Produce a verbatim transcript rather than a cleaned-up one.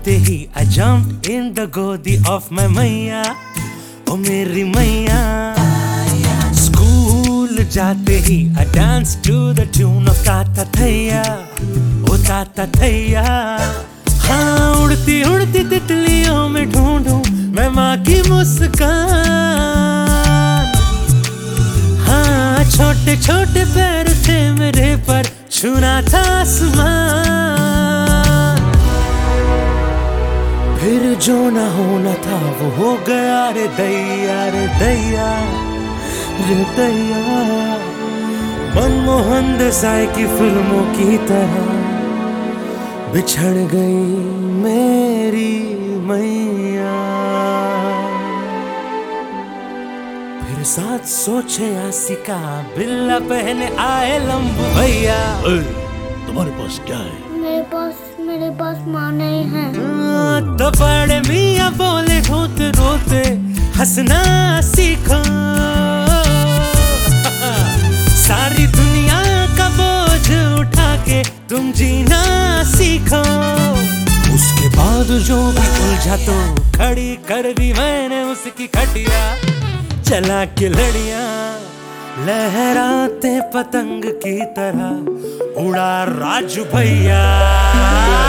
जाते ही I jumped in the गोदी of my मैया, ओ मेरी मैया। स्कूल जाते ही I danced to the tune of ताता थैया, ओ ताता थैया। हाँ, उड़ती उड़ती तितलियों में ढूंढूं मैं माँ की मुस्कान। हाँ, छोटे छोटे पैर थे मेरे पर छूना था आसमान। फिर जो ना होना था वो हो गया रे दैया, रे दैया, रे दैया। मनमोहन देसाई की फिल्मों की तरह बिछड़ गई मेरी मैया। फिर साथ सोचे आसिका बिल्ला पहने आए लंबू भैया। तुम्हारे पास क्या है? मेरे पास मेरे पास माँ नहीं है। तो बड़े मियाँ बोले रोते रोते हंसना सीखो। सारी दुनिया का बोझ उठा के तुम जीना सीखो। उसके बाद जो भी उलझा तो खड़ी कर दी मैंने उसकी खटिया। चला के लड़ियां लहराते पतंग की तरह उड़ा राजू भैया।